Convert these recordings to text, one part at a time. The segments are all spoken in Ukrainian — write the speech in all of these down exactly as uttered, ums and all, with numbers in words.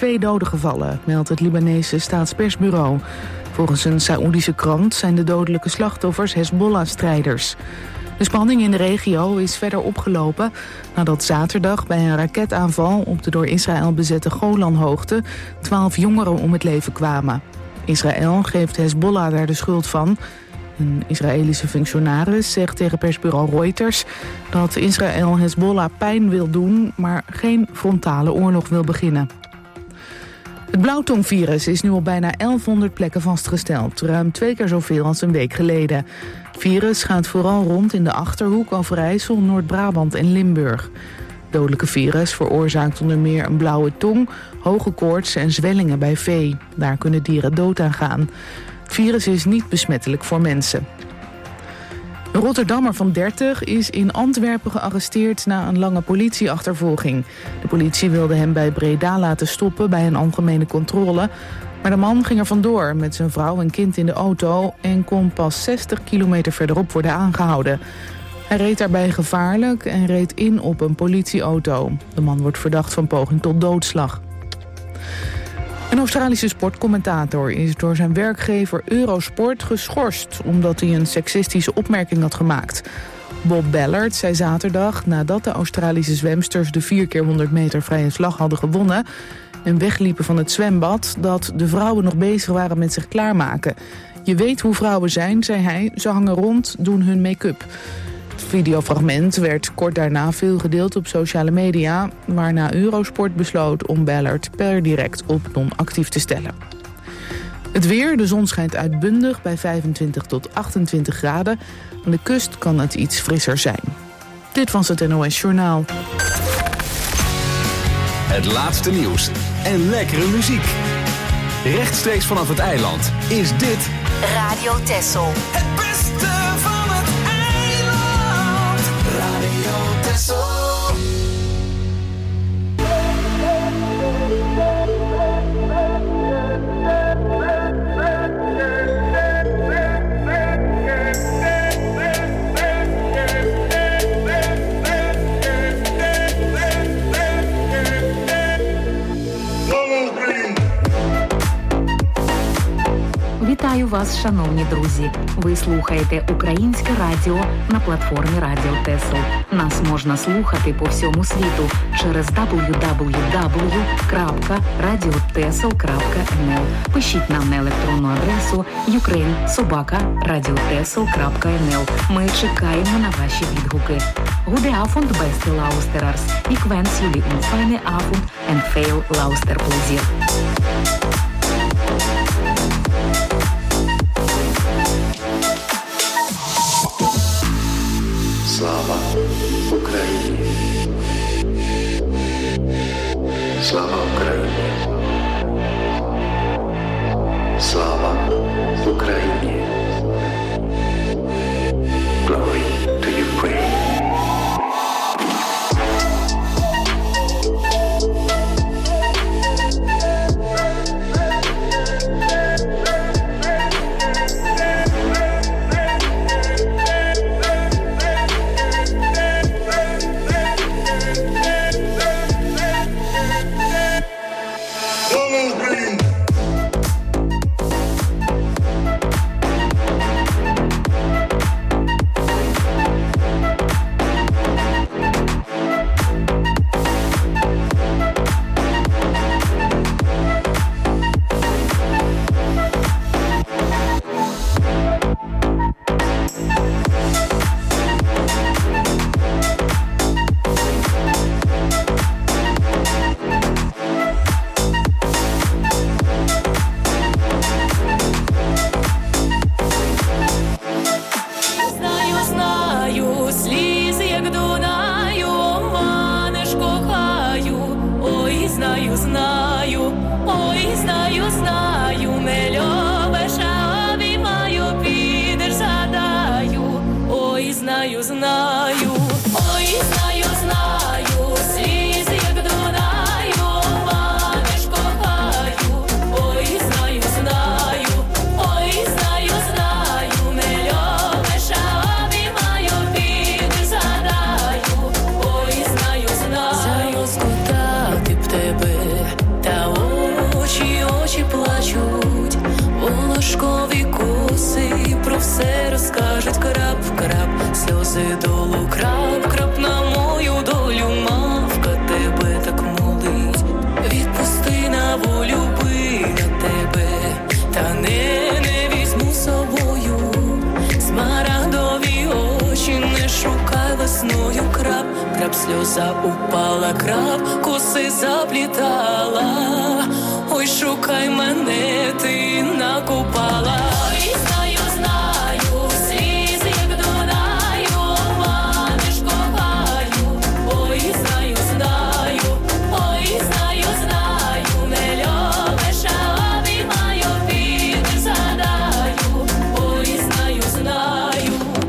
twee doden gevallen, meldt het Libanese staatspersbureau. Volgens een Saoedische krant zijn de dodelijke slachtoffers Hezbollah-strijders. De spanning in de regio is verder opgelopen nadat zaterdag bij een raketaanval op de door Israël bezette Golanhoogte twaalf jongeren om het leven kwamen. Israël geeft Hezbollah daar de schuld van. Een Israëlische functionaris zegt tegen persbureau Reuters dat Israël Hezbollah pijn wil doen, maar geen frontale oorlog wil beginnen. Het blauwtongvirus is nu op bijna elfhonderd plekken vastgesteld, ruim twee keer zoveel als een week geleden. Het virus gaat vooral rond in de Achterhoek, Overijssel, Noord-Brabant en Limburg. Het dodelijke virus veroorzaakt onder meer een blauwe tong, hoge koorts en zwellingen bij vee. Daar kunnen dieren dood aan gaan. Het virus is niet besmettelijk voor mensen. Een Rotterdammer van dertig is in Antwerpen gearresteerd na een lange politieachtervolging. De politie wilde hem bij Breda laten stoppen bij een algemene controle. Maar de man ging er vandoor met zijn vrouw en kind in de auto en kon pas zestig kilometer verderop worden aangehouden. Hij reed daarbij gevaarlijk en reed in op een politieauto. De man wordt verdacht van poging tot doodslag. Een Australische sportcommentator is door zijn werkgever Eurosport geschorst omdat hij een seksistische opmerking had gemaakt. Bob Ballard zei zaterdag, nadat de Australische zwemsters de vier keer honderd meter vrije slag hadden gewonnen en wegliepen van het zwembad, dat de vrouwen nog bezig waren met zich klaarmaken. Je weet hoe vrouwen zijn, zei hij, ze hangen rond, doen hun make-up. Het videofragment werd kort daarna veel gedeeld op sociale media, waarna Eurosport besloot om Ballard per direct op non-actief te stellen. Het weer, de zon schijnt uitbundig bij vijfentwintig tot achtentwintig graden. Aan de kust kan het iets frisser zijn. Dit was het N O S Journaal. Het laatste nieuws en lekkere muziek. Rechtstreeks vanaf het eiland is dit Radio Texel. Het beste van het eiland. Radio Texel. Вітаю вас, шановні друзі! Ви слухаєте Українське радіо на платформі Радіо Тесл. Нас можна слухати по всьому світу через дабл ю дабл ю дабл ю крапка радіо тесл крапка ен ел. Пишіть нам на електронну адресу юкрейн собака радіо тесл крапка ен ел. Ми чекаємо на ваші відгуки. Goede avond, beste luisteraars. Ik wens jullie een fijne avond en veel luisterplezier. Слава Україні! Слава Україні! Слава Україні! Glory to Ukraine! Скотати б тебе, та скажуть крап, крап, сльози долу крап, крап на мою долю, мавка тебе так молить. Відпусти на волю, би на тебе, та не, не візьму з собою. Смарагдові очі не шукай весною, крап, крап, сльоза упала, крап, коси заплітала. Ой, шукай мене, ти накопала. Ой, знаю, знаю, сліз як Дунаю, маниш кохаю. Ой, знаю, знаю, ой, знаю, знаю, не любиш, а обіймаю, підеш, згадаю. Ой, знаю, знаю.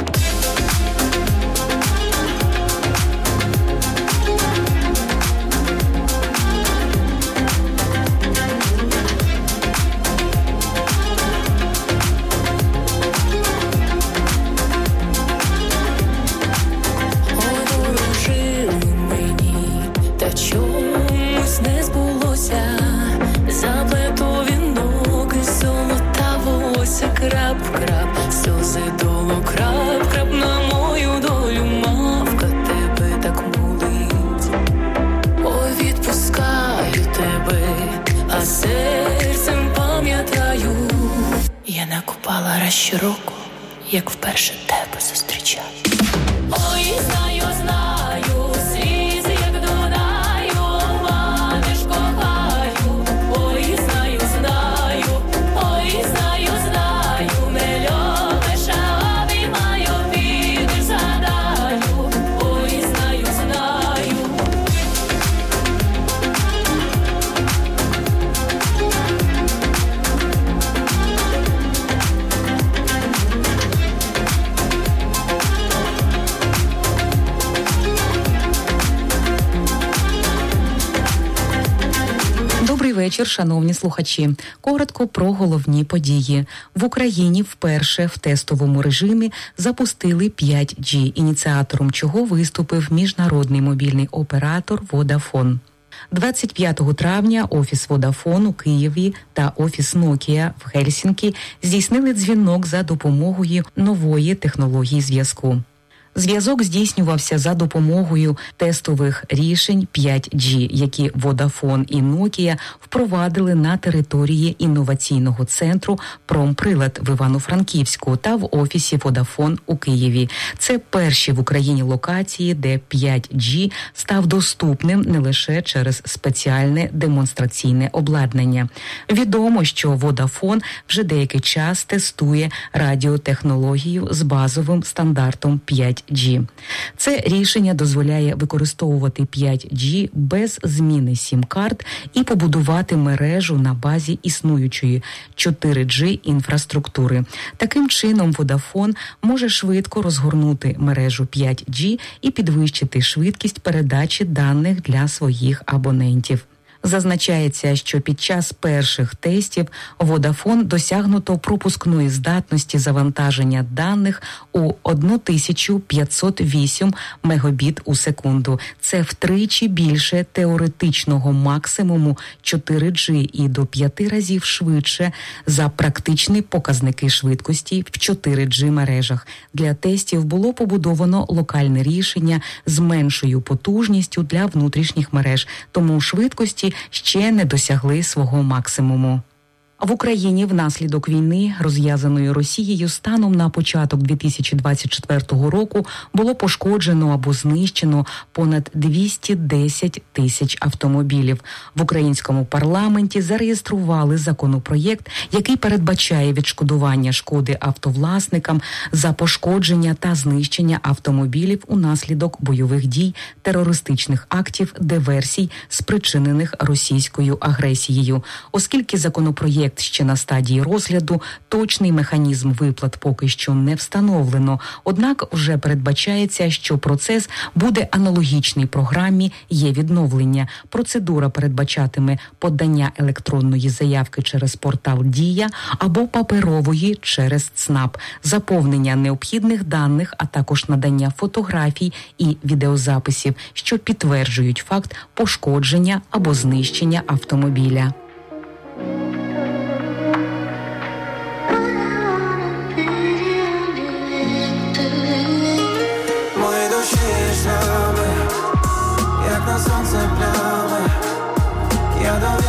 Чомусь не збулося, заплету вінок і золота волосся, крап, крап, сльози долу, крап, крап на мою долю, мавка тебе так молить. Ой, відпускаю тебе, а серцем пам'ятаю, я накопала раз щороку, як вперше тебе зустрічаю. Ой, знаю, знаю, слізи як Дунаю, маниш кохаю. Ой, знаю, знаю, ой, знаю, знаю, не любиш, а обіймаю, підеш, згадаю. Ой, знаю, знаю. Добрий вечір, шановні слухачі. Коротко про головні події. В Україні вперше в тестовому режимі запустили п'ять джі, ініціатором чого виступив міжнародний мобільний оператор Vodafone. двадцять п'ятого травня офіс Vodafone у Києві та офіс Nokia в Гельсінкі здійснили дзвінок за допомогою нової технології зв'язку. Зв'язок здійснювався за допомогою тестових рішень п'ять джі, які Vodafone і Nokia впровадили на території інноваційного центру «Промприлад» в Івано-Франківську та в офісі Vodafone у Києві. Це перші в Україні локації, де п'ять джі став доступним не лише через спеціальне демонстраційне обладнання. Відомо, що Vodafone вже деякий час тестує радіотехнологію з базовим стандартом п'ять джі. Це рішення дозволяє використовувати п'ять джі без зміни сім-карт і побудувати мережу на базі існуючої чотири джі інфраструктури. Таким чином, Vodafone може швидко розгорнути мережу п'ять джі і підвищити швидкість передачі даних для своїх абонентів. Зазначається, що під час перших тестів Vodafone досягнуто пропускної здатності завантаження даних у тисячу п'ятсот вісім мегабіт у секунду. Це втричі більше теоретичного максимуму чотири джі і до п'яти разів швидше за практичні показники швидкості в чотири джі мережах. Для тестів було побудовано локальне рішення з меншою потужністю для внутрішніх мереж, тому швидкості ще не досягли свого максимуму. В Україні внаслідок війни, розв'язаної Росією, станом на початок дві тисячі двадцять четвертого року було пошкоджено або знищено понад двісті десять тисяч автомобілів. В українському парламенті зареєстрували законопроєкт, який передбачає відшкодування шкоди автовласникам за пошкодження та знищення автомобілів унаслідок бойових дій, терористичних актів, диверсій, спричинених російською агресією. Оскільки законопроєкт ще на стадії розгляду, точний механізм виплат поки що не встановлено. Однак вже передбачається, що процес буде аналогічний програмі «Є-відновлення». Процедура передбачатиме подання електронної заявки через портал «Дія» або паперової через ЦНАП, заповнення необхідних даних, а також надання фотографій і відеозаписів, що підтверджують факт пошкодження або знищення автомобіля.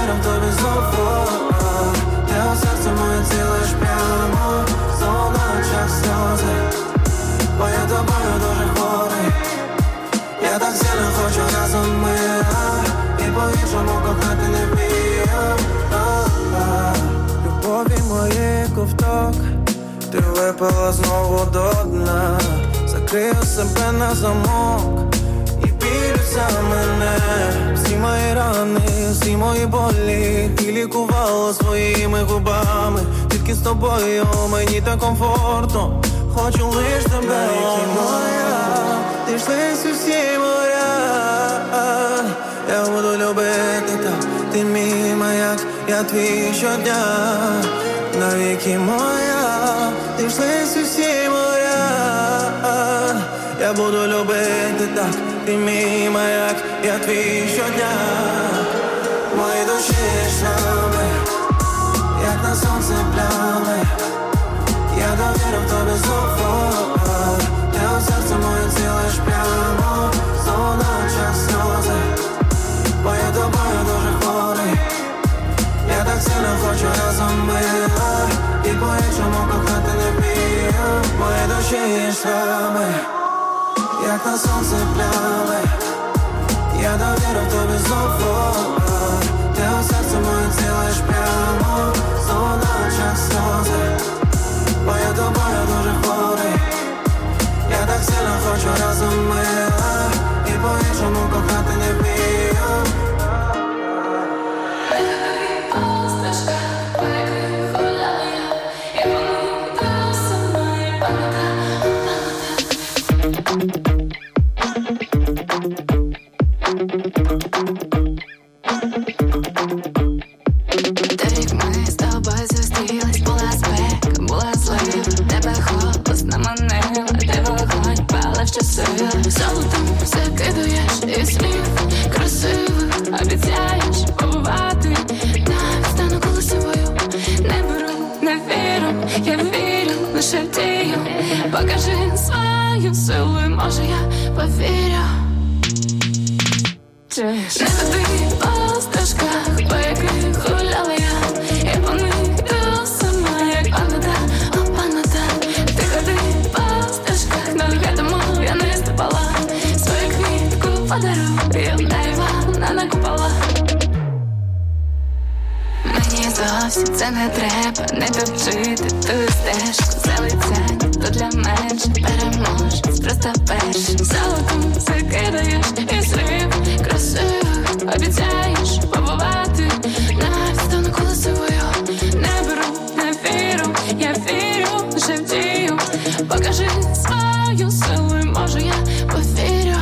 довіру в тобі знову. Ти у серце моє цілиш прямо, знову на очах сльози, бо я тобою дуже хворий. Я так сильно хочу разом ми, і по-іншому кохати не вмію. Любові моєї ковток, ти випила знову до дна. Закрию себе на замок і білюся мене. Всі мої рани, всі мої болі ти лікувала своїми губами. Тільки з тобою мені так комфортно, хочу лиш тебе. Які моя, ти йшлись усі моря. Я буду любити так, ти мій маяк, я твій щодня. Навіки моя, ти йшлись усі моря. Я буду любити так, ти мій маяк, я твій щодня. Мої душі шрами, як на сонце плями. Я довірю в тобі знову. Ти у серце моє цілиш прямо, знову на очах сльози, бо я тобою дуже хворий. Я так сильно хочу разом ми, і по-іншому кохати не вмію. Мої душі шрами, як на сонце плями. Я довірю в тобі знову. Ти у серце моє цілиш прямо, знову на очах сльози, бо я тобою дуже хворий. Я так сильно хочу разом ми, і по-іншому кохати не вмію. Торік ми з тобою зустрілись, була спека, була злива, тебе холодно манила, ти вогонь палив щосили. Золотом закидуєш і слів красивих, обіцяєш побувати. Навіть стану колесовою, не беру, не вірю, я вірю, лише в дію. Покажи свою силу, і може я повірю. Не туди по стежках, по яких гуляла я, і по них йду сама, як панота, о панота. Ти ходи по стежках, нагадому я не ступала. Свою квітку подарую, найва вона накупала. Мені зовсім це не треба, не топчити ту стежку. Залицяння, то для менше переможець, просто першим. Золотом закидаєш і слів красивих, обіцяєш побувати. Навіть стану колесовою, не беру, не вірю, я вірю лише в дію. Покажи свою силу, і може я повірю.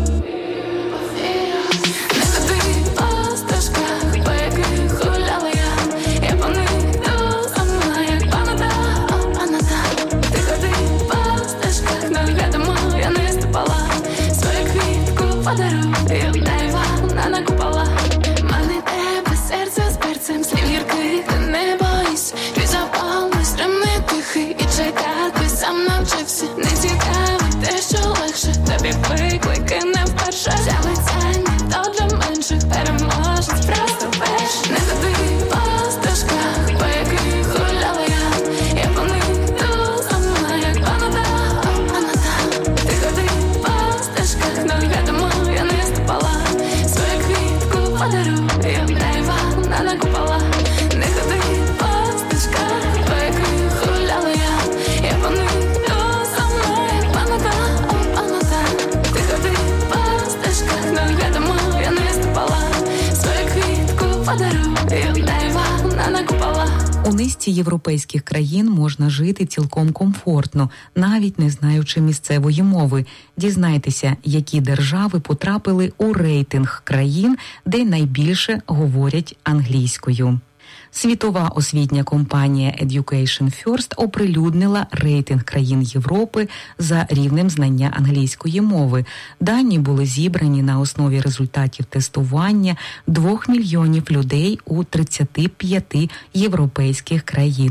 Не туди по стежках, по яких гуляла я, я по них йду сама, як панота, о панота. Ти ходи по стежках, нагадому я не ступала. Свою квітку подарую, найва вона накупала. Мане тебе серце з перцем, слів гірких ти не боїсь. Твій запал не стримний, тихий, і чекати сам навчився. Не цікавить те, що легше, тобі виклики не вперше. Залицяння, то для менших переможець, просто перший. Не туди по стежках, по яких гуляла я, я по них йду сама, як панота, о панота. Ти ходи по стежках, нагадому я не ступала. Свою квітку подарую, найва вона накупала. Не ходи по стежках, по яких гуляла я, я по них йду сама, як панота, о панота. Ти ходи по стежках, нагадому я не ступала. Свою квітку подарую, найва вона накупала. У низці європейських країн можна жити цілком комфортно, навіть не знаючи місцевої мови. Дізнайтеся, які держави потрапили у рейтинг країн, де найбільше говорять англійською. Світова освітня компанія Education First оприлюднила рейтинг країн Європи за рівнем знання англійської мови. Дані були зібрані на основі результатів тестування двох мільйонів людей у тридцяти п'яти європейських країнах.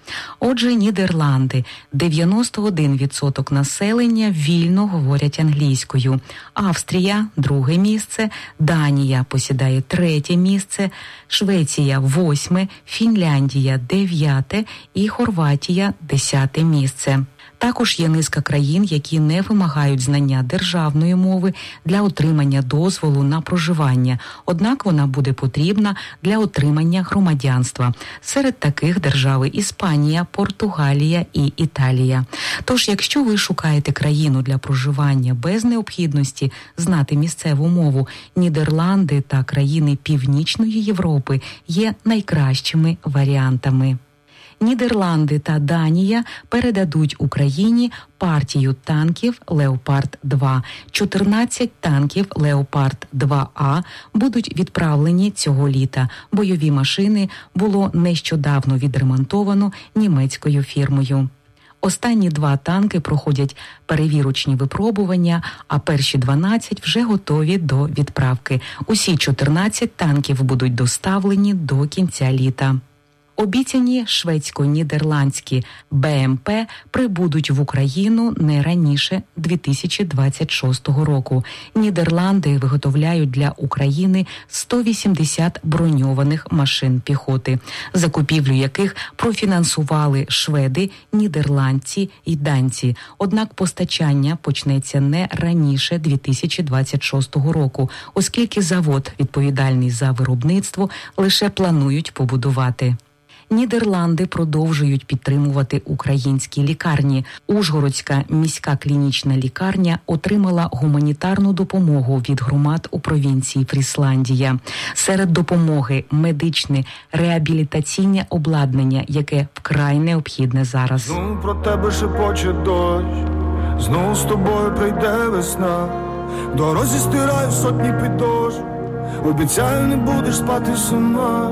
Отже, Нідерланди. дев'яносто один відсоток населення вільно говорять англійською. Австрія – друге місце, Данія посідає третє місце, Швеція – восьме, Фінляндія – дев'яте і Хорватія – десяте місце. Також є низка країн, які не вимагають знання державної мови для отримання дозволу на проживання, однак вона буде потрібна для отримання громадянства. Серед таких держави Іспанія, Португалія і Італія. Тож, якщо ви шукаєте країну для проживання без необхідності знати місцеву мову, Нідерланди та країни Північної Європи є найкращими варіантами. Нідерланди та Данія передадуть Україні партію танків «Леопард два». чотирнадцять танків «Леопард два А» будуть відправлені цього літа. Бойові машини було нещодавно відремонтовано німецькою фірмою. Останні два танки проходять перевірочні випробування, а перші дванадцять вже готові до відправки. Усі чотирнадцять танків будуть доставлені до кінця літа. Обіцяні шведсько-нідерландські Б М П прибудуть в Україну не раніше дві тисячі двадцять шостого року. Нідерланди виготовляють для України сто вісімдесят броньованих машин піхоти, закупівлю яких профінансували шведи, нідерландці і данці. Однак постачання почнеться не раніше дві тисячі двадцять шостого року, оскільки завод, відповідальний за виробництво, лише планують побудувати. Нідерланди продовжують підтримувати українські лікарні. Ужгородська міська клінічна лікарня отримала гуманітарну допомогу від громад у провінції Фрісландія. Серед допомоги – медичне реабілітаційне обладнання, яке вкрай необхідне зараз. Знову про тебе шепоче дощ, знову з тобою прийде весна. В дорозі стираю сотні підошв, обіцяю, не будеш спати сама.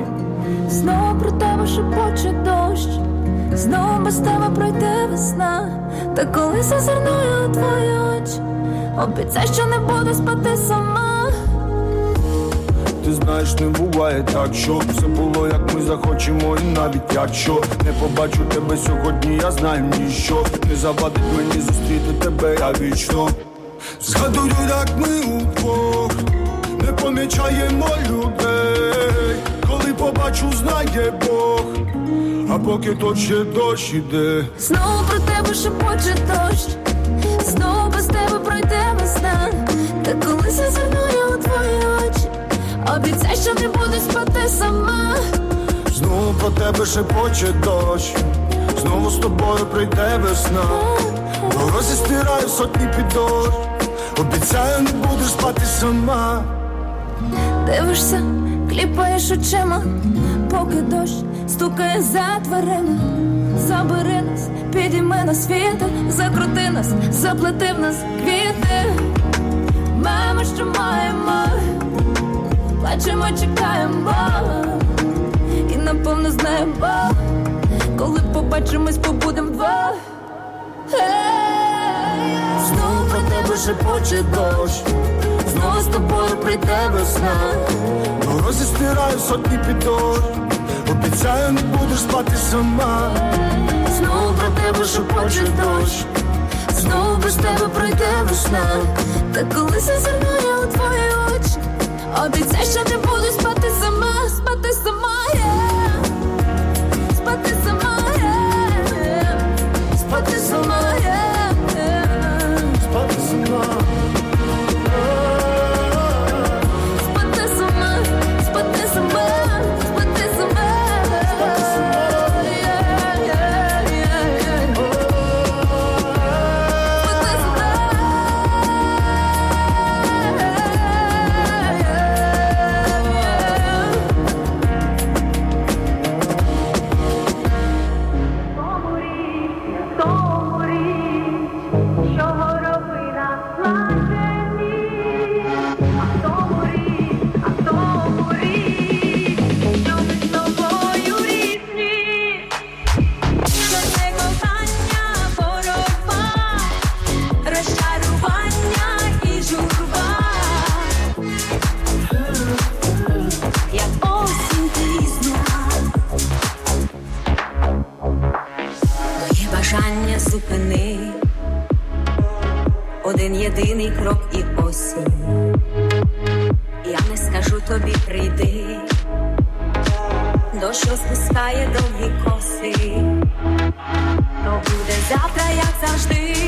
Знову про тебе шепоче дощ, знову без тебе пройде весна. Та коли зазирную у твої очі, обіцяй, що не буду спати сама. Ти знаєш, не буває так, що все було, як ми захочемо. І навіть якщо не побачу тебе сьогодні, я знаю ніщо не завадить мені зустріти тебе, я вічно. Згадую, як ми удвох не помічаємо людей. Коли побачу, знає Бог, а поки то ще дощ іде. Знову про тебе шепоче дощ, знову без тебе пройде весна. Та коли зазирную у твої очі, обіцяй, що не буду спати сама. Знову про тебе шепоче дощ, знову з тобою прийде весна. В дорозі стираю сотні підошв, обіцяю, не будеш спати сама. Дивишся, кліпаєш очима, поки дощ стукає за дверима. Забери нас, підійми нас вітер, закрути нас, заплети в нас квіти. Маємо, що маємо, плачемо, чекаємо, і напевно знаємо, коли побачимось, побудем два. Знову про тебе шепоче дощ, знову з тобою прийде весна. В дорозі стираю сотні підошв, обіцяю, не будеш спати сама. Знову про тебе шепоче дощ, знову без тебе пройде весна. Та коли зазирную у твої очі, обіцяй, що не буду спати сама, спати сама, yeah. Спати сама, yeah. Спати сама, yeah. Спати сама. Спати сама, спати сама, спати сама. Yeah, yeah, yeah, yeah. Спати сама. Yeah, yeah, yeah. єдиний крок і осінь. Я не скажу тобі прийди, дощ розпускає довгі коси, то буде завтра, як завжди,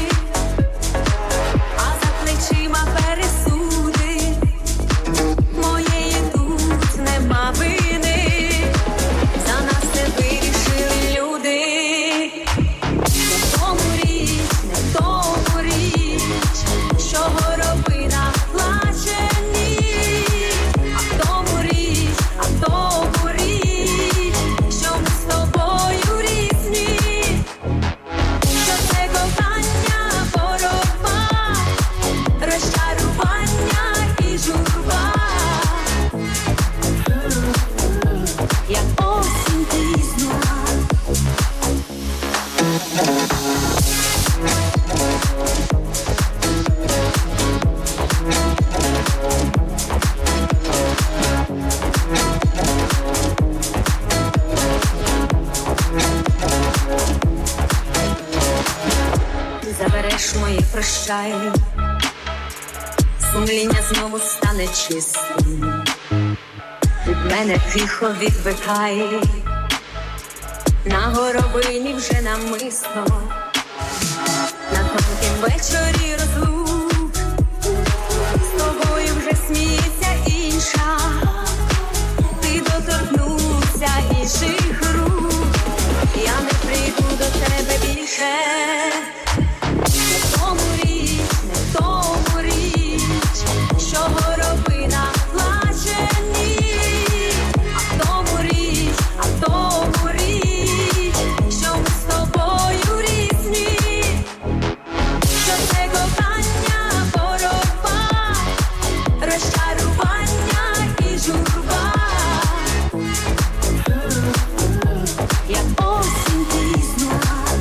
а за плечима пересуди, моєї тут нема вини, за нас це вирішили люди. Не в тому річ, не в тому річ, що горобина плаче, ні, а в тому річ, а в тому річ, що ми з тобою різні, що це кохання, боротьба, розчарування і журба, як осінь пізна. Ти забереш мої прощай, сумління знову стане чистим, від мене тихо відвикай, на горобині вже намисто, на тонкім вечорі розлук, з тобою вже сміється інша, ти доторкнувся інших рук, я не прийду до тебе більше. Не в тому річ, не в тому річ, що горобина плаче, ні, а в тому річ, а в тому річ, що ми з тобою різні, що це кохання, боротьба, розчарування і журба, як осінь пізна.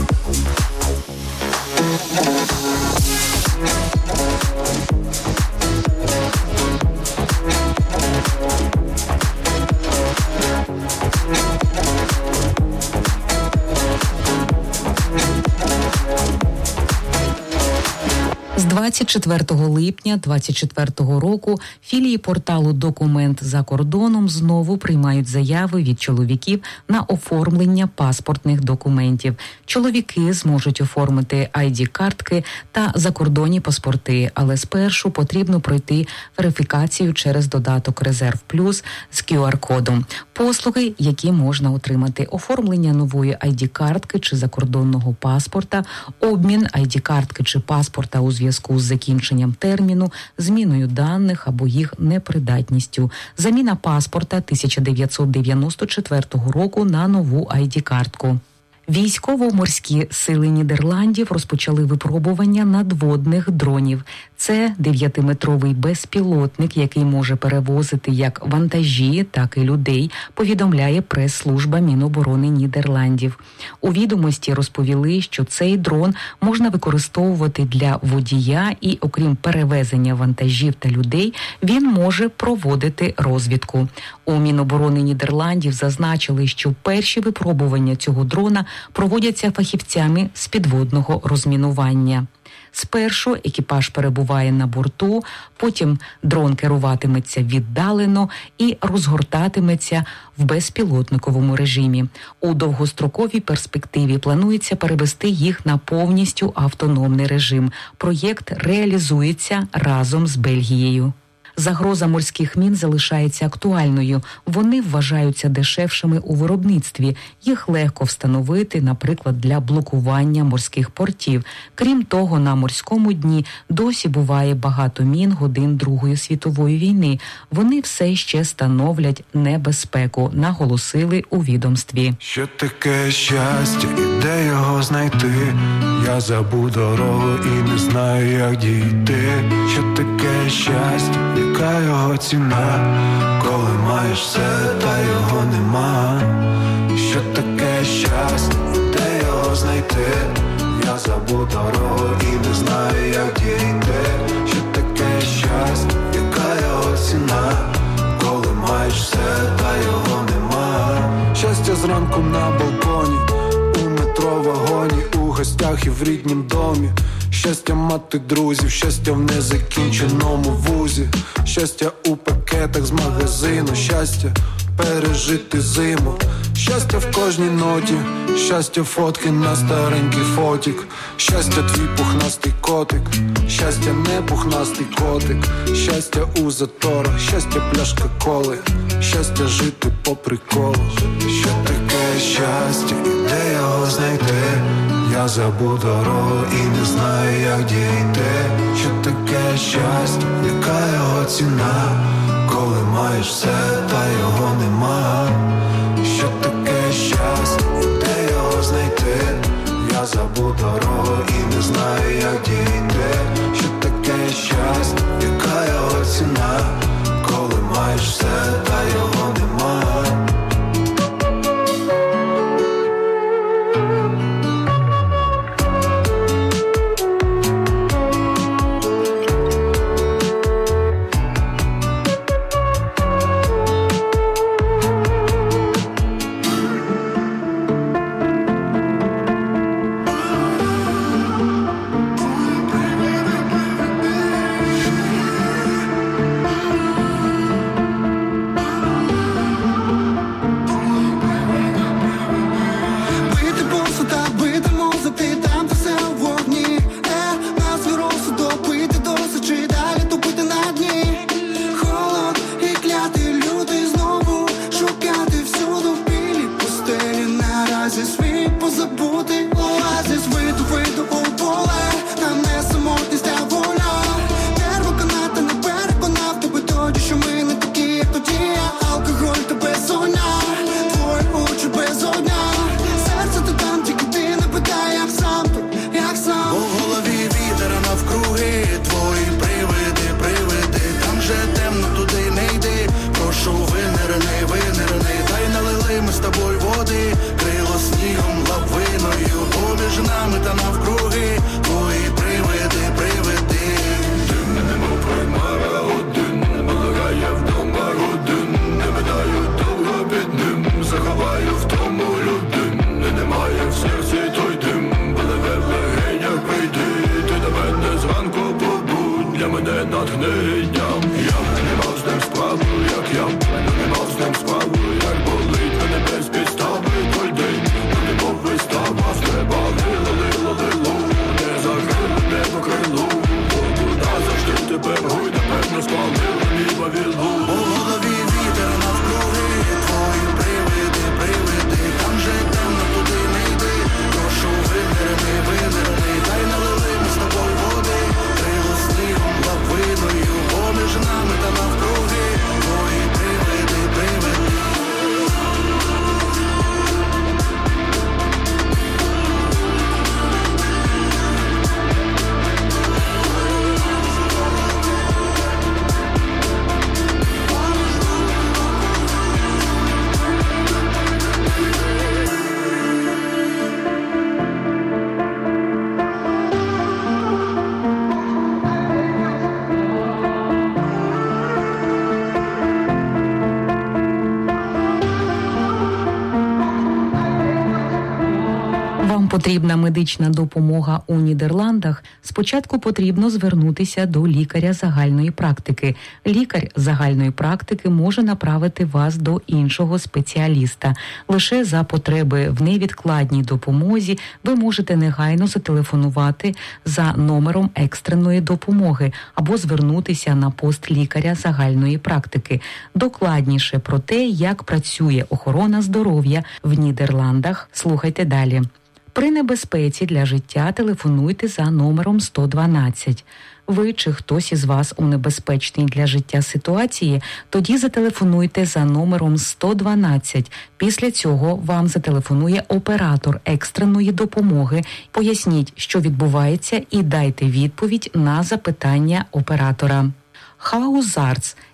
З двадцять четвертого липня двадцять четвертого року філії порталу «Документ за кордоном» знову приймають заяви від чоловіків на оформлення паспортних документів. Чоловіки зможуть оформити ай ді-картки та закордонні паспорти, але спершу потрібно пройти верифікацію через додаток «Резерв Плюс» з кю ар-кодом. Послуги, які можна отримати: оформлення нової ай ді-картки чи закордонного паспорта, обмін ай ді-картки чи паспорта у зв'язку з закінченням терміну, зміною даних або їх непридатністю, заміна паспорта тисяча дев'ятсот дев'яносто четвертого року на нову ай ді-картку. Військово-морські сили Нідерландів розпочали випробування надводних дронів. Це дев'ятиметровий безпілотник, який може перевозити як вантажі, так і людей, повідомляє прес-служба Міноборони Нідерландів. У відомості розповіли, що цей дрон можна використовувати для водія і, окрім перевезення вантажів та людей, він може проводити розвідку. У Міноборони Нідерландів зазначили, що перші випробування цього дрона проводяться фахівцями з підводного розмінування. Спершу екіпаж перебуває на борту, потім дрон керуватиметься віддалено і розгортатиметься в безпілотниковому режимі. У довгостроковій перспективі планується перевести їх на повністю автономний режим. Проєкт реалізується разом з Бельгією. Загроза морських мін залишається актуальною. Вони вважаються дешевшими у виробництві. Їх легко встановити, наприклад, для блокування морських портів. Крім того, на морському дні досі буває багато мін годин Другої світової війни. Вони все ще становлять небезпеку, наголосили у відомстві. Що таке щастя і де його знайти? Я забув дорогу і не знаю, як дійти. Що таке щастя? Яка його ціна, коли маєш все, та його нема? Що таке щастя, де його знайти? Я забув дорогу і не знаю, як дійти. Що таке щастя, яка його ціна, коли маєш все, та його нема? Щастя зранку на балконі, у метро вагоні, у гостях і в ріднім домі. Щастя мати друзів, щастя в незакінченому вузі, щастя у пакетах з магазину, щастя пережити зиму, щастя в кожній ноті, щастя фотки на старенький фотік, щастя твій пухнастий котик, щастя не пухнастий котик, щастя у заторах, щастя пляшка коли, щастя жити по приколу. Що таке щастя і де його знайти? Я забув дорогу і не знаю, як дійти. Що таке щастя, яка його ціна? Коли маєш все, та його нема. Що таке щастя, де його знайти? Я забув дорогу і не знаю, як дійти. Що таке щастя, яка його ціна? Коли маєш все, та його нема. Потрібна медична допомога у Нідерландах, спочатку потрібно звернутися до лікаря загальної практики. Лікар загальної практики може направити вас до іншого спеціаліста. Лише за потреби в невідкладній допомозі ви можете негайно зателефонувати за номером екстреної допомоги або звернутися на пост лікаря загальної практики. Докладніше про те, як працює охорона здоров'я в Нідерландах, слухайте далі. При небезпеці для життя телефонуйте за номером сто дванадцять. Ви чи хтось із вас у небезпечній для життя ситуації, тоді зателефонуйте за номером сто дванадцять. Після цього вам зателефонує оператор екстреної допомоги. Поясніть, що відбувається, і дайте відповідь на запитання оператора. Хаузарц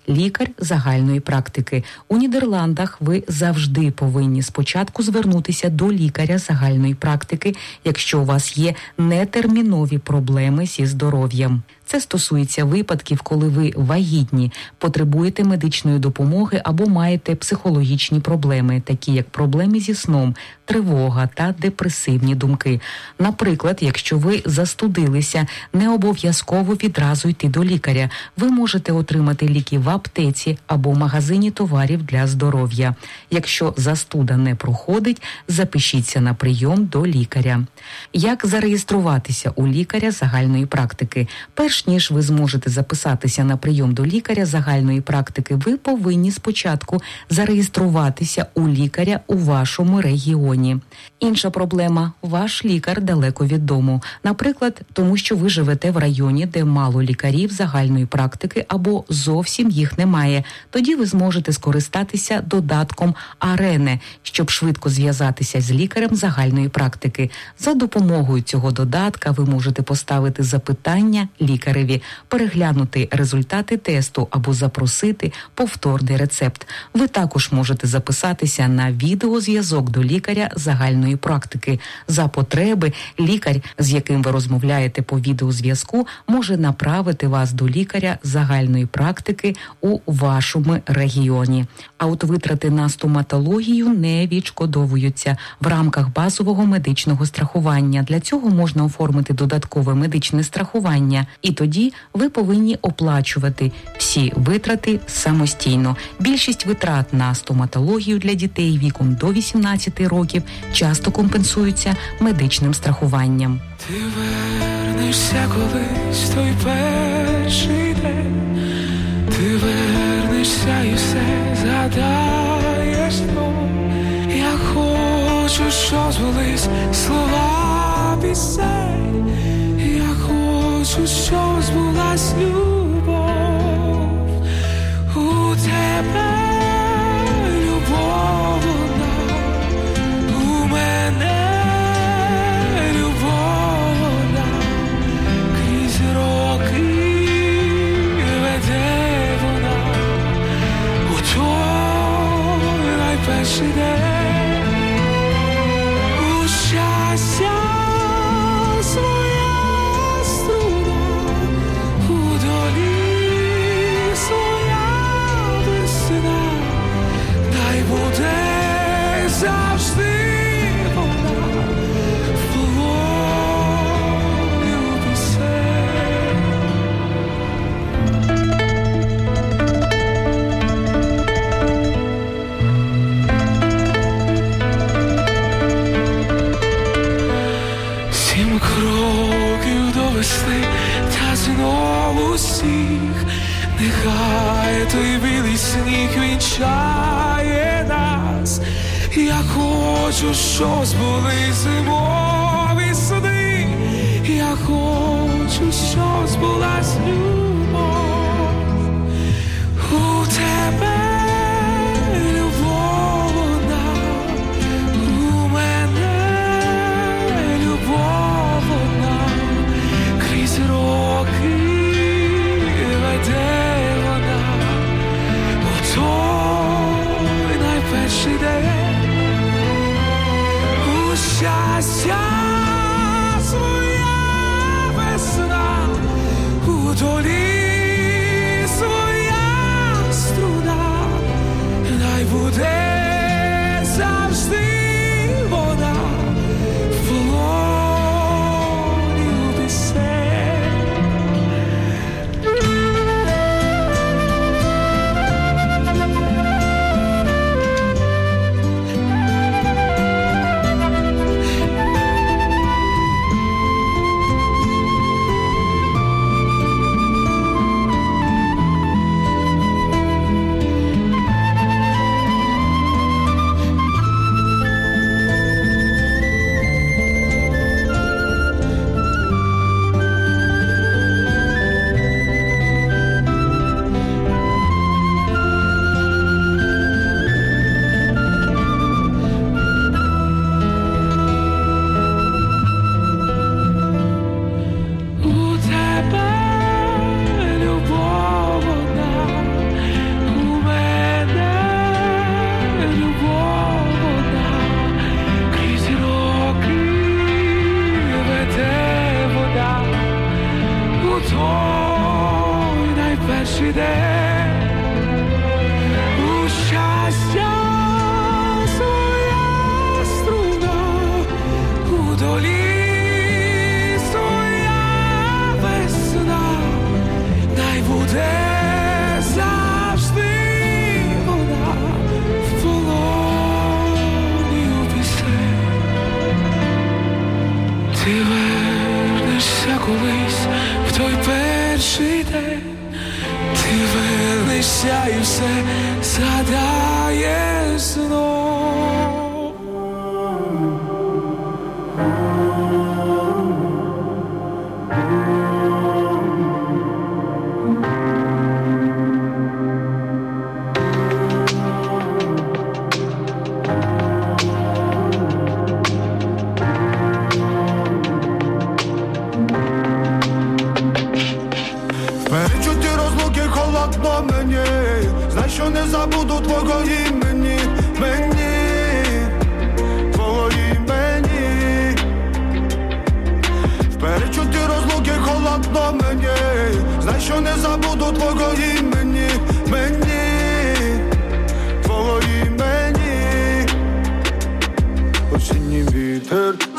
лікар загальної практики. У Нідерландах ви завжди повинні спочатку звернутися до лікаря загальної практики, якщо у вас є нетермінові проблеми зі здоров'ям. Це стосується випадків, коли ви вагітні, потребуєте медичної допомоги або маєте психологічні проблеми, такі як проблеми зі сном, тривога та депресивні думки. Наприклад, якщо ви застудилися, не обов'язково відразу йти до лікаря. Ви можете отримати ліки в аптеці або в магазині товарів для здоров'я. Якщо застуда не проходить, запишіться на прийом до лікаря. Як зареєструватися у лікаря загальної практики? Перш ніж ви зможете записатися на прийом до лікаря загальної практики, ви повинні спочатку зареєструватися у лікаря у вашому регіоні. Інша проблема – ваш лікар далеко від дому. Наприклад, тому що ви живете в районі, де мало лікарів загальної практики або зовсім їх немає. Тоді ви зможете скористатися додатком «Арене», щоб швидко зв'язатися з лікарем загальної практики. За допомогою цього додатка ви можете поставити запитання лікареві, переглянути результати тесту або запросити повторний рецепт. Ви також можете записатися на відеозв'язок до лікаря загальної практики. За потреби лікар, з яким ви розмовляєте по відеозв'язку, може направити вас до лікаря загальної практики у вашому регіоні. А от витрати на стоматологію не відшкодовуються в рамках базового медичного страхування. Для цього можна оформити додаткове медичне страхування, і тоді ви повинні оплачувати всі витрати самостійно. Більшість витрат на стоматологію для дітей віком до вісімнадцяти років часто компенсуються медичним страхуванням. Ти вернешся колись той перший день, ти вернешся і все згадаєш знов. Я хочу, щоб збулись слова пісень, я хочу, щоб збулась любов. У тебе любов одна, у мене любов одна, крізь роки веде вона у той найперший день. У щастя своя струна, у долі своя весна, дай буде завжди вона в полоні пісень. Сім кроків до весни, та знову сніг, нехай той білий сніг вінчає нас. Я хочу, щоб збули зимові сни, я хочу, щоб збулась любов. У тебе любов одна, у мене любов одна, крізь роки веде вона у той найперший день. У щастя своя весна, у долі своя струна, дай буде завжди вона в полоні пісень.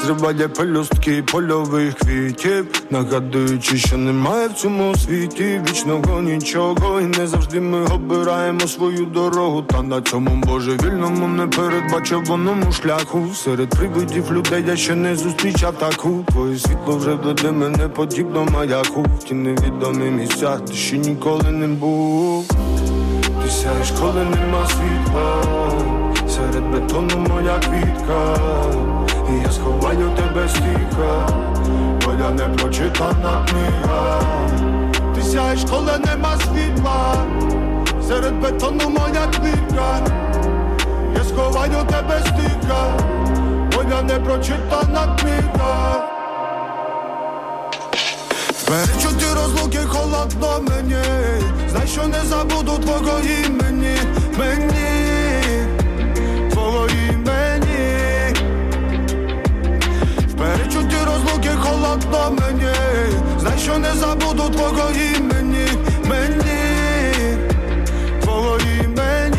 зриває пелюстки польових квітів, нагадуючи, що немає в цьому світі вічного нічого, і не завжди ми обираємо свою дорогу. Та на цьому божевільному, непередбачуваному шляху серед привидів людей я ще не зустрічав таку. Твоє світло вже веде мене подібно маяку в ті невідомі місця, де ще ніколи не був. Ти сяєш, коли нема світла, серед бетону моя квітка, і я сховаю тебе стиха, моя непрочитана книга. Ти сяєш, коли нема світла, серед бетону моя квітка, я сховаю тебе стиха, моя непрочитана книга. Перечуті розлуки холодно мені, знай, що не забуду твого імені, мені, твого імені. Перечуті розлуки холодно мені, знай, що не забуду твого імені, мені, твого імені.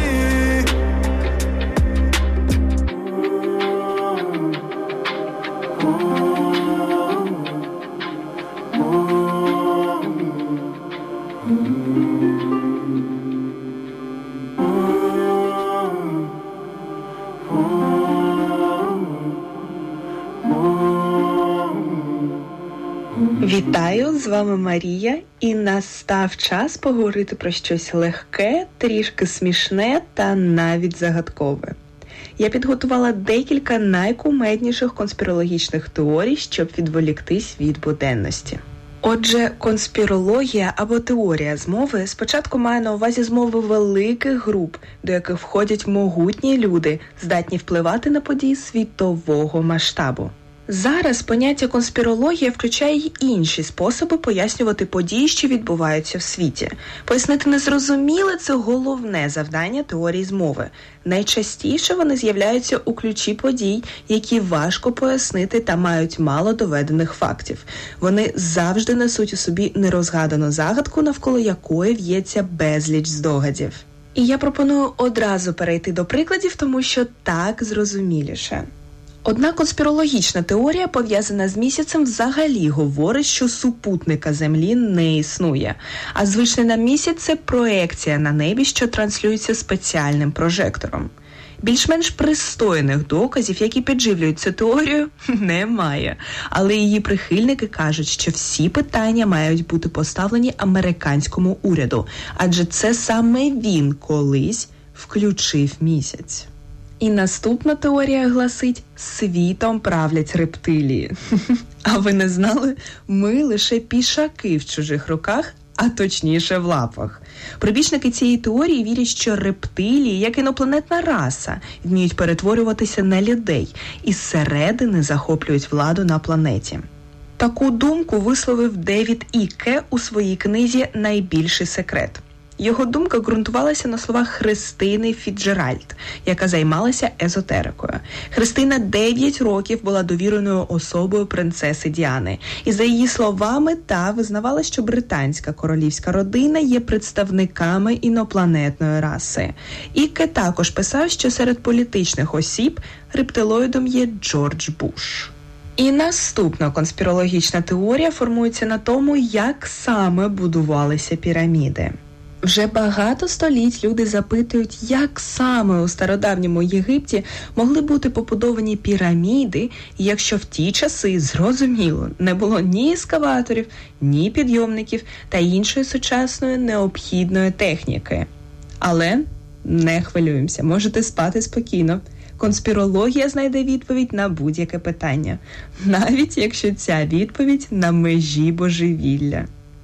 Вітаю, з вами Марія, і настав час поговорити про щось легке, трішки смішне та навіть загадкове. Я підготувала декілька найкумедніших конспірологічних теорій, щоб відволіктись від буденності. Отже, конспірологія або теорія змови спочатку має на увазі змови великих груп, до яких входять могутні люди, здатні впливати на події світового масштабу. Зараз поняття конспірологія включає й інші способи пояснювати події, що відбуваються в світі. Пояснити незрозуміле – це головне завдання теорії змови. Найчастіше вони з'являються у ключі подій, які важко пояснити та мають мало доведених фактів. Вони завжди несуть у собі нерозгадану загадку, навколо якої в'ється безліч здогадів. І я пропоную одразу перейти до прикладів, тому що так зрозуміліше. Одна конспірологічна теорія, пов'язана з місяцем, взагалі говорить, що супутника Землі не існує. А звичний нам місяць – це проекція на небі, що транслюється спеціальним прожектором. Більш-менш пристойних доказів, які підживлюють цю теорію, немає. Але її прихильники кажуть, що всі питання мають бути поставлені американському уряду, адже це саме він колись включив місяць. І наступна теорія гласить: світом правлять рептилії. А ви не знали? Ми лише пішаки в чужих руках, а точніше в лапах. Прибічники цієї теорії вірять, що рептилії, як інопланетна раса, вміють перетворюватися на людей і зсередини захоплюють владу на планеті. Таку думку висловив Девід Ікке у своїй книзі «Найбільший секрет». Його думка ґрунтувалася на словах Христини Фіцджеральд, яка займалася езотерикою. Христина дев'ять років була довіреною особою принцеси Діани. І за її словами, та визнавала, що британська королівська родина є представниками інопланетної раси. Ікке також писав, що серед політичних осіб рептилоїдом є Джордж Буш. І наступна конспірологічна теорія формується на тому, як саме будувалися піраміди. Вже багато століть люди запитують, як саме у стародавньому Єгипті могли бути побудовані піраміди, якщо в ті часи, зрозуміло, не було ні ескаваторів, ні підйомників та іншої сучасної необхідної техніки. Але не хвилюємося, можете спати спокійно. Конспірологія знайде відповідь на будь-яке питання, навіть якщо ця відповідь на межі божевілля.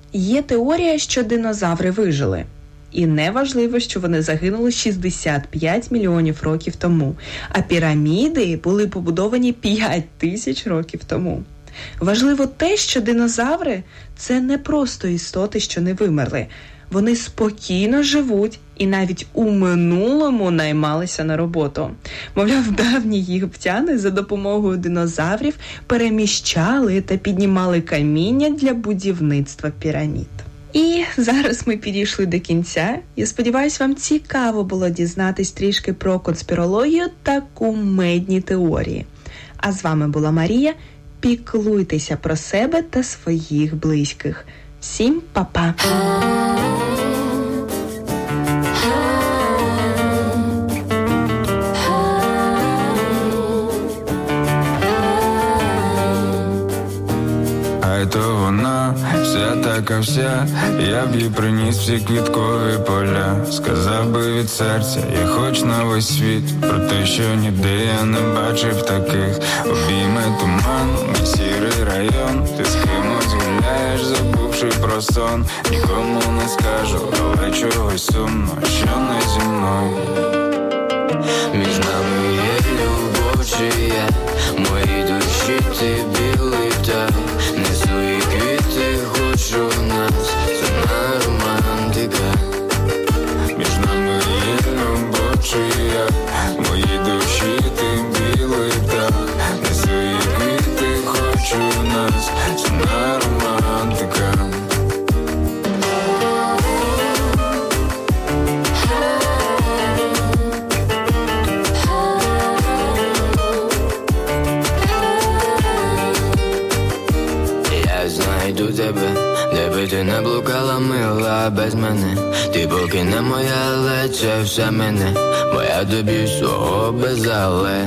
Є теорія, що динозаври вижили. І не важливо, що вони загинули шістдесят п'ять мільйонів років тому, а піраміди були побудовані п'ять тисяч років тому. Важливо те, що динозаври – це не просто істоти, що не вимерли. Вони спокійно живуть і навіть у минулому наймалися на роботу. Мовляв, давні єгиптяни за допомогою динозаврів переміщали та піднімали каміння для будівництва пірамід. І зараз ми підійшли до кінця. Я сподіваюся, вам цікаво було дізнатись трішки про конспірологію та кумедні теорії. А з вами була Марія. Піклуйтеся про себе та своїх близьких. Всім па-па! То вона, вся така вся, я б їй приніс всі квіткові поля. Сказав би від серця, я хоч на весь світ, про те, що ніде я не бачив таких. Обійме туман, мій сірий район, ти з кимось гуляєш, забувши про сон. Нікому не скажу, але чогось сумно, що не зі мною. Між нами є любов, чи є моїй душі ти білий птах. Несу і квіти, хочу нас, сумна романтика. Між нами є любов, чи є моїй душі ти білий птах. Несу і квіти, хочу нас, сумна романтика. Знайду тебе, де би ти не блукала, мила, без мене. Ти поки не моя, але це все мене, бо я тобі свого без але.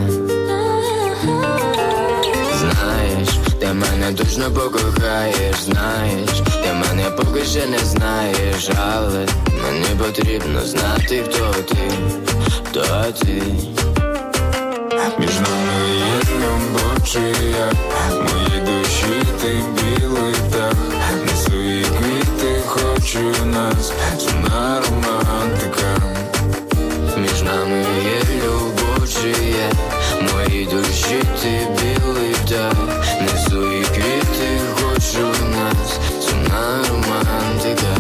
Знаєш, ти мене точно покохаєш, знаєш, ти мене поки ще не знаєш, але мені потрібно знати, хто ти, хто ти. Між нами є любов, чи я моїй душі ти білий птах. Несу і квіти, хочу нас, сумна романтика. Між нами є любов, чи є моїй душі ти білий птах. Несу і квіти, хочу нас, сумна романтика.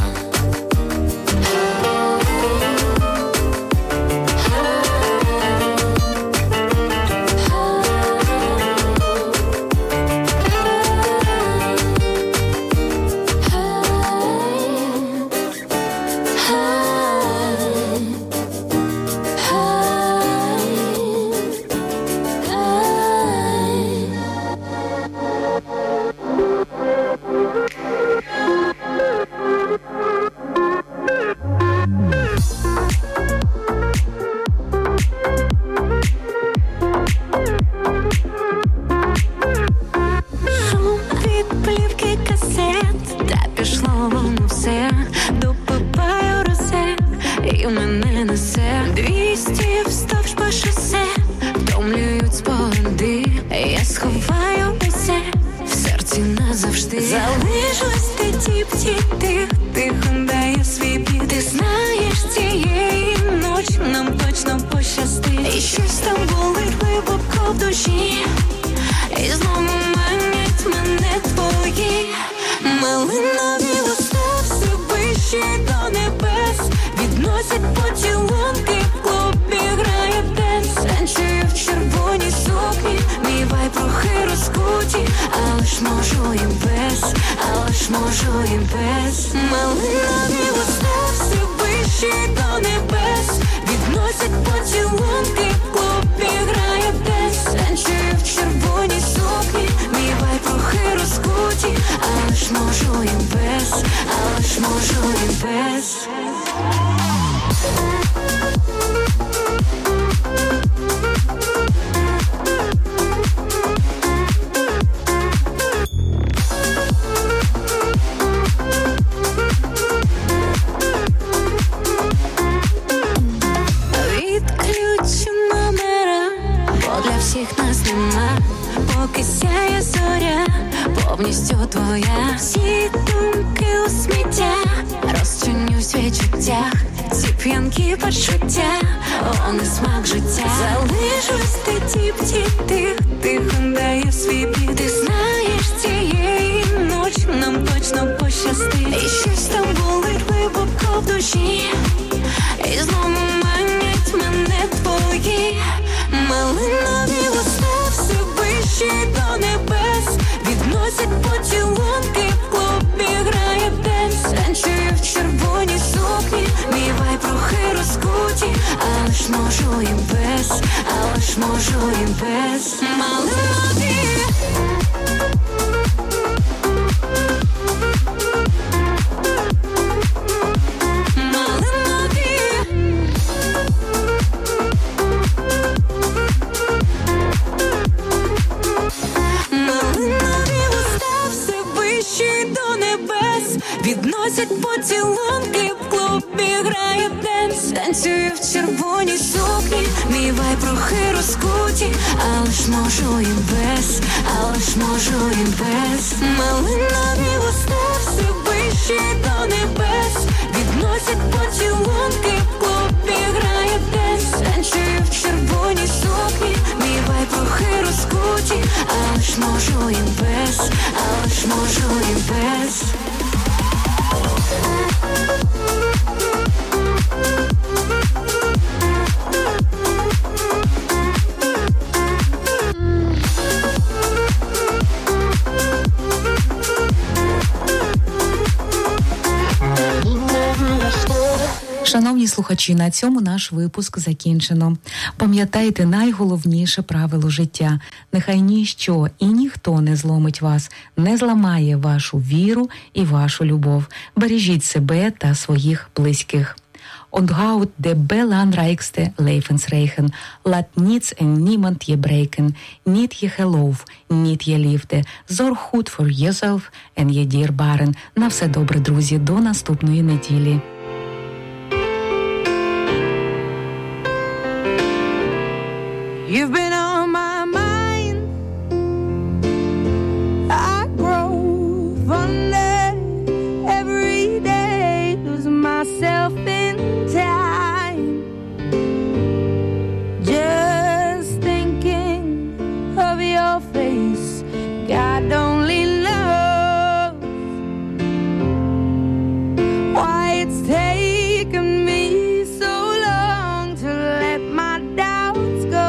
Залишилась ти тіп-тіп тих, тихо дає свій піт. Ти знаєш, цієї ночі нам точно пощастить. І щось там болить глибоко в душі, і знову манять мене твої малинові листа, все вище до небес. Відносять поцілунки, в клубі грає денс. Танцюю в червоній сукні, мій вайб трохи розкуті, але ж можу і без, але ж можу і без. Малинові листа, все вище до небес. Відносять поцілунки, в клубі грає денс. Танцюю в червоній сукні, мій вайб трохи розкуті, але ж можу і без, але ж можу і без. Відключу номера, бо для всіх нас нема. Поки сяє зоря, повністю твоя. Всі думки у сміття, розчинюсь в відчуттях. Ці п'янкі почуття, вони смак життя. Залишусь ти тіп-тіп тих, тихо дає свій піт. Ти знаєш, цієї ночі нам точно пощастить. І щось там болить глибоко в душі, і знову манять мене твої малинові листа, все вище до небес. Відносять поцілунки, в клубі грає денс. Танцюю в червоній сукні, мій вайб трохи розкуті, але ж можу і без, але ж можу і без. Малинові танцюю в червоній сукні, мій вайб трохи розкуті, але ж можу і без, але ж можу і без. Малинові уста все вище до небес, відносять поцілунки, клуб грає десь. Танцюю в червоній сукні, мій вайб трохи розкуті, але ж можу і без, але ж можу і без. Шановні слухачі, на цьому наш випуск закінчено. Пам'ятайте найголовніше правило життя. Нехай ніщо і ніхто не зломить вас, не зламає вашу віру і вашу любов. Бережіть себе та своїх близьких. Onthoud de belangrijkste levensregel. Laat niets en niemand je breken. Niet je geloof, niet je liefde. Zorg goed voor jezelf en je dierbaren. На все добре, друзі. До наступної неділі. You've been on my mind. I grow fonder every day, lose myself in time. Just thinking of your face, God only knows why it's taken me so long to let my doubts go.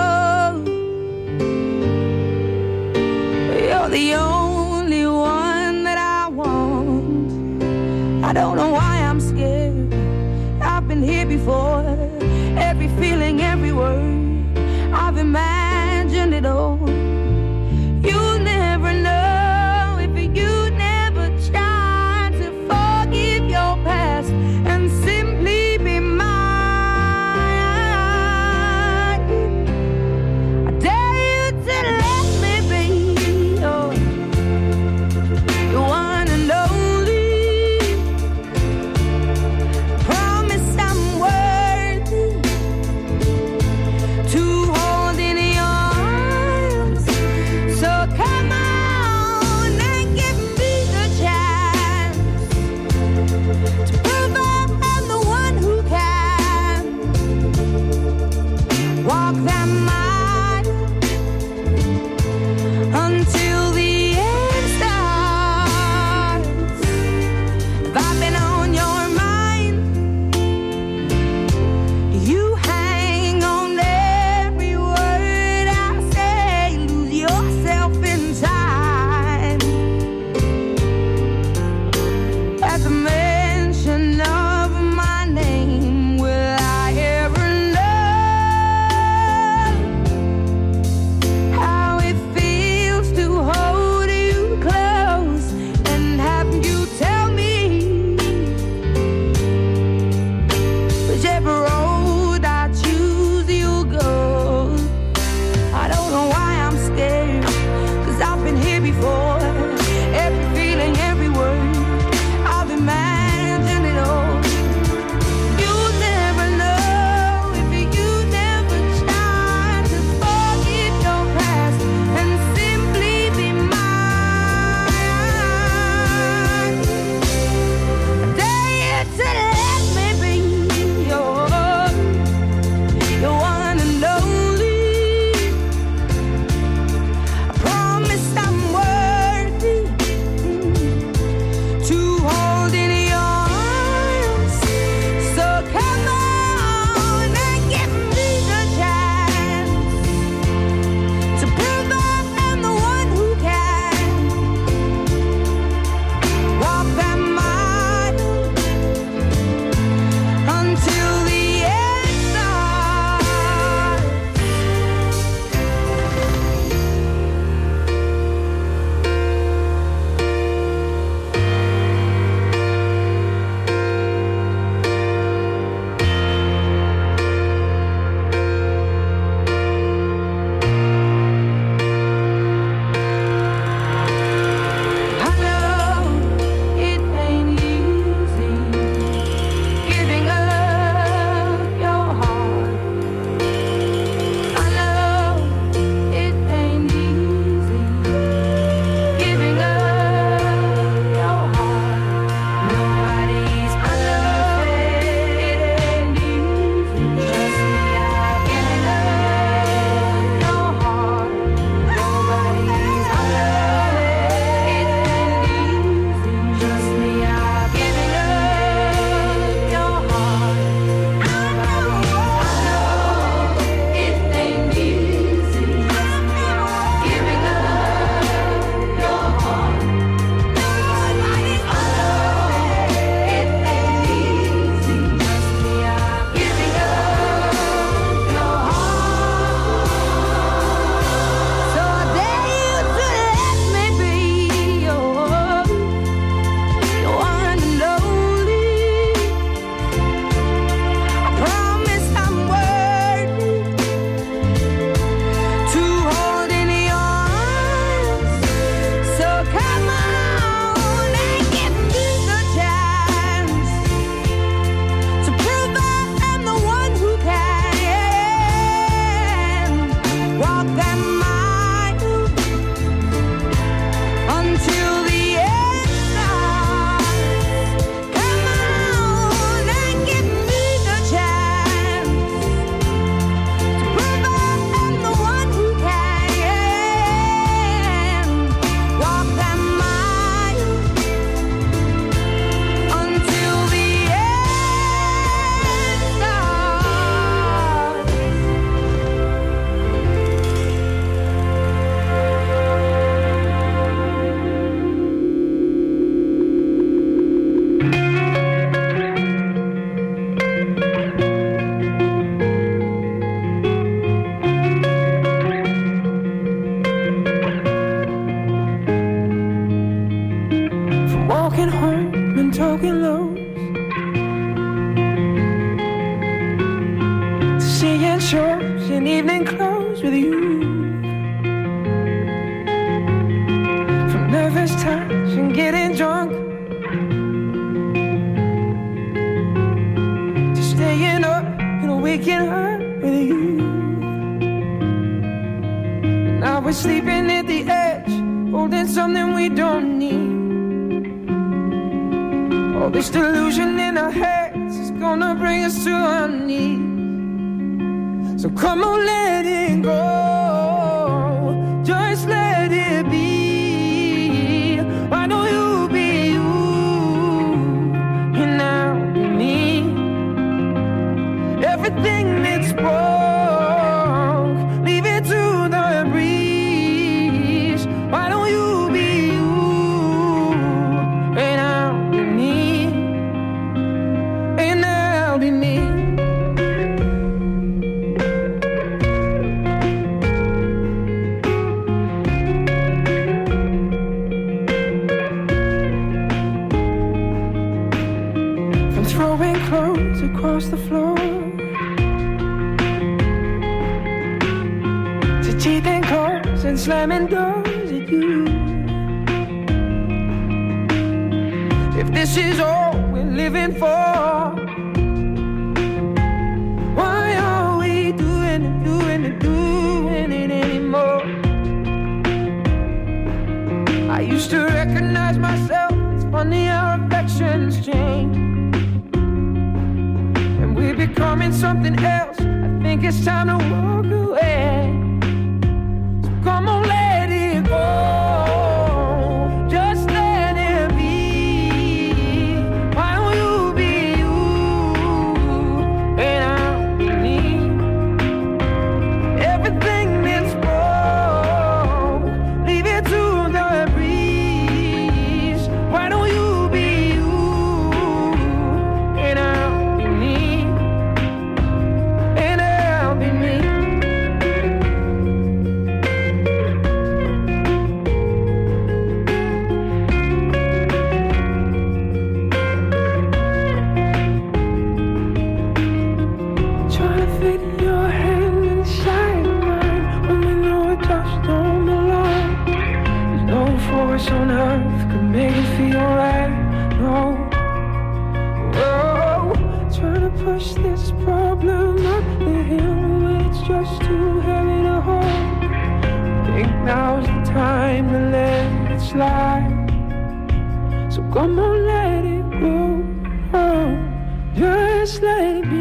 You're the only one that I want. I don't know why I'm scared. I've been here before. Every feeling, every word, I've imagined it all. You'll never know if you never try to forgive your past and simply be mine. I dare you to let me be your, the one and only. Promise I'm worthy. walking home and talking lows, to seeing shows in evening clothes with you, from nervous touch and getting drunk, to staying up and waking up with you. And now we're sleeping at the edge, holding something we don't need. All this delusion in our heads is gonna bring us to our knees. So come on, let it go, just let it be. Why don't you be you, and I'll be me? Everything that's broke, leave it to the breeze. Why don't you be you, and I'll be me, and I'll be me. From throwing clothes across the floor, to teething cars and slamming doors at you. If this is all we're living for, why are we doing it, doing it, doing it anymore? I used to recognize myself, it's funny how affections change, and we're becoming something else. I think it's time to walk away. So come on, let it go, just let it be. Why don't you be you, and I'll be me? Everything that's broke, leave it to the breeze. Why don't you be you, and I'll be me, and I'll be me. Trying to fit your hand inside mine when we know it just don't belong. There's no force on earth could make it feel right. No. Whoa. Trying to push this problem up the hill when it's just too heavy to hold. Think now's the time to let it slide. So come on, let it go. Oh, just let it be.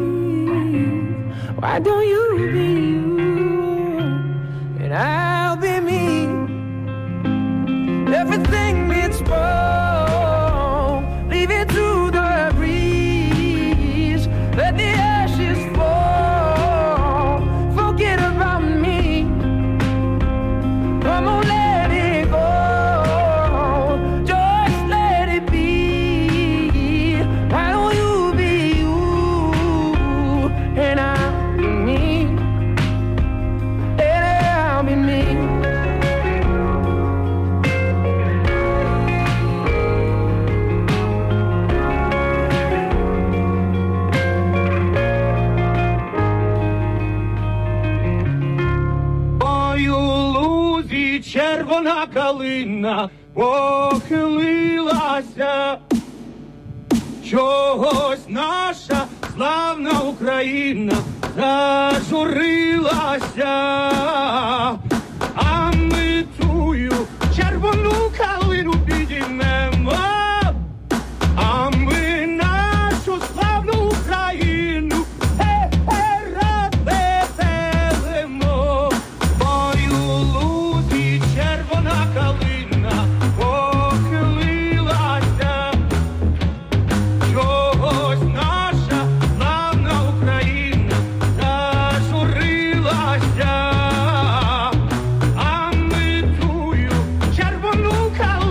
Why don't you be you, and I'll be me? Everything that's broke, leave it to the breeze. Let the ashes fall, forget about me. Come on, let it go, just let it be. Why don't you be you, and I'll be me, and I'll be me. Ой, у лузі червона калина похилилася, чогось наша славна Україна зажурилася, а ми тую червону калину підіймемо, а ми нашу славну Україну розвеселимо. Ой, у лузі червона калина похилилася, чогось наша славна Україна зажурилася, а ми тую червону калину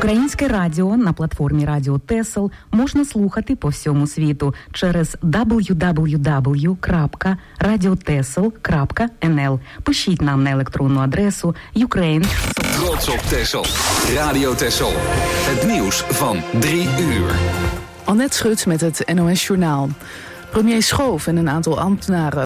Українське радіо на платформі Радіо Тесел можна слухати по всьому світу через дабл ю дабл ю дабл ю крапка радіотесел крапка ен ел. Пишіть нам на електронну адресу Ukraine. Trots op Texel. Radio Texel. Het nieuws van drie uur. Annette Schut met het N O S Journaal. Premier Schoof en een aantal ambtenaren